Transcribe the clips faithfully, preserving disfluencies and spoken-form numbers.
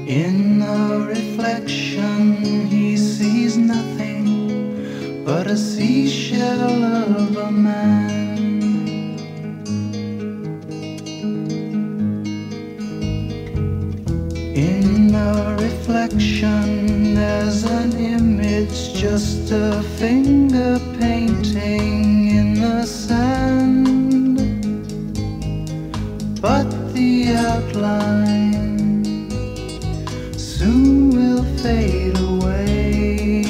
In the reflection he sees nothing but a seashell of a man. In the reflection there's an image, just a finger painting in the sand, but the outline soon will fade away.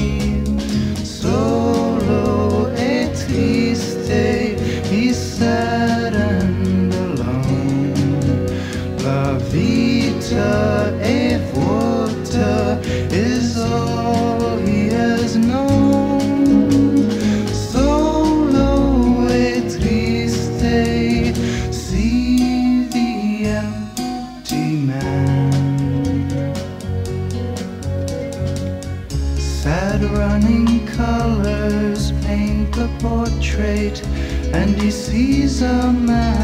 Solo e triste, he's sad and alone. La vita e vuota is all he has known. Solo e triste, see the empty man. Sad running colors paint the portrait, and he sees a man